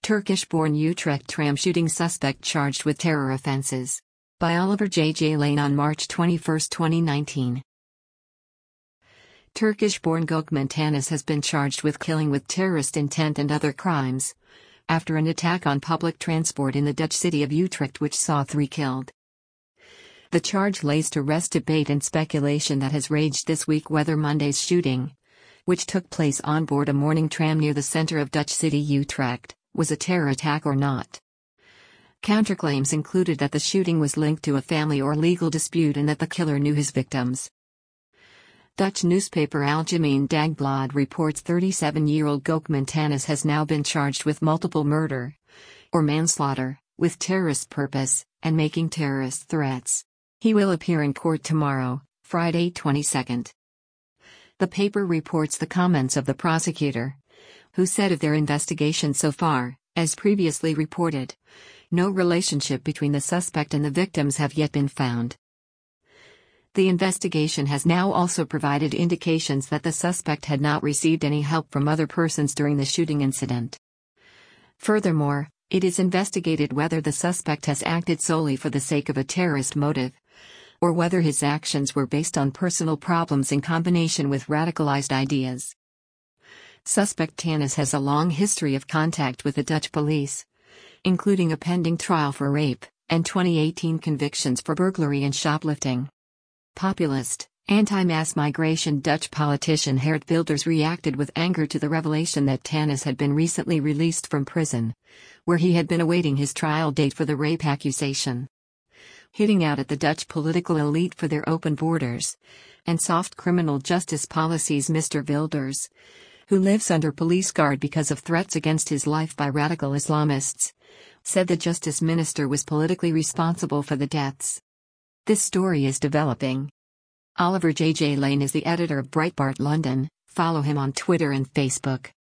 Turkish-born Utrecht tram shooting suspect charged with terror offences. By Oliver J. Lane on March 21, 2019. Turkish-born Gökmen Tanis has been charged with killing with terrorist intent and other crimes after an attack on public transport in the Dutch city of Utrecht which saw 3 killed. The charge lays to rest debate and speculation that has raged this week whether Monday's shooting, which took place on board a morning tram near the center of Dutch city Utrecht, was a terror attack or not. Counterclaims included that the shooting was linked to a family or legal dispute and that the killer knew his victims. Dutch newspaper Algemeen Dagblad reports 37-year-old Gökmen Tanis has now been charged with multiple murder, or manslaughter, with terrorist purpose, and making terrorist threats. He will appear in court tomorrow, Friday 22nd. The paper reports the comments of the prosecutor, who said of their investigation so far, as previously reported, no relationship between the suspect and the victims have yet been found. The investigation has now also provided indications that the suspect had not received any help from other persons during the shooting incident. Furthermore, it is investigated whether the suspect has acted solely for the sake of a terrorist motive, or whether his actions were based on personal problems in combination with radicalized ideas. Suspect Tanis has a long history of contact with the Dutch police, including a pending trial for rape, and 2018 convictions for burglary and shoplifting. Populist, anti-mass migration Dutch politician Geert Wilders reacted with anger to the revelation that Tanis had been recently released from prison, where he had been awaiting his trial date for the rape accusation. Hitting out at the Dutch political elite for their open borders and soft criminal justice policies, Mr. Wilders, who lives under police guard because of threats against his life by radical Islamists, said the justice minister was politically responsible for the deaths. This story is developing. Oliver J. Lane is the editor of Breitbart London. Follow him on Twitter and Facebook.